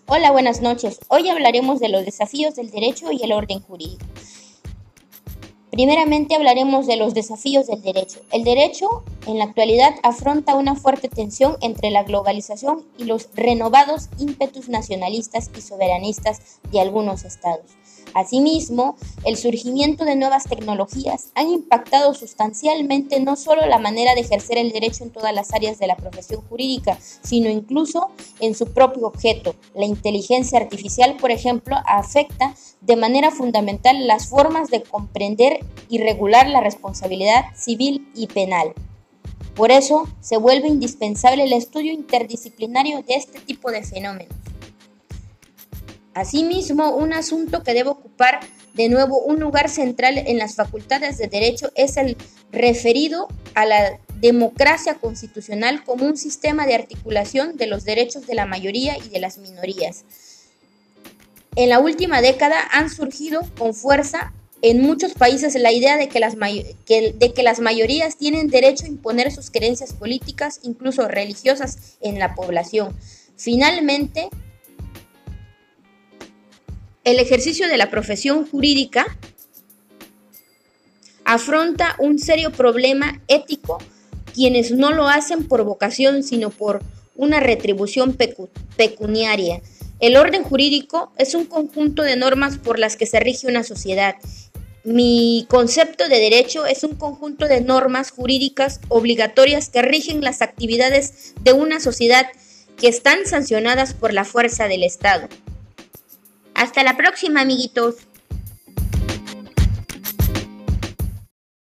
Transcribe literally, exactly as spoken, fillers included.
Hola, buenas noches. Hoy hablaremos de los desafíos del derecho y el orden jurídico. Primeramente hablaremos de los desafíos del derecho. El derecho en la actualidad afronta una fuerte tensión entre la globalización y los renovados ímpetus nacionalistas y soberanistas de algunos estados. Asimismo, el surgimiento de nuevas tecnologías han impactado sustancialmente no solo la manera de ejercer el derecho en todas las áreas de la profesión jurídica, sino incluso en su propio objeto. La inteligencia artificial, por ejemplo, afecta de manera fundamental las formas de comprender y regular la responsabilidad civil y penal. Por eso, se vuelve indispensable el estudio interdisciplinario de este tipo de fenómenos. Asimismo, un asunto que debe ocupar de nuevo un lugar central en las facultades de derecho es el referido a la democracia constitucional como un sistema de articulación de los derechos de la mayoría y de las minorías. En la última década han surgido con fuerza en muchos países la idea de que, las may- que, de que las mayorías tienen derecho a imponer sus creencias políticas, incluso religiosas, en la población. Finalmente, el ejercicio de la profesión jurídica afronta un serio problema ético quienes no lo hacen por vocación, sino por una retribución pecu- pecuniaria. El orden jurídico es un conjunto de normas por las que se rige una sociedad. Mi concepto de derecho es un conjunto de normas jurídicas obligatorias que rigen las actividades de una sociedad que están sancionadas por la fuerza del Estado. Hasta la próxima, amiguitos.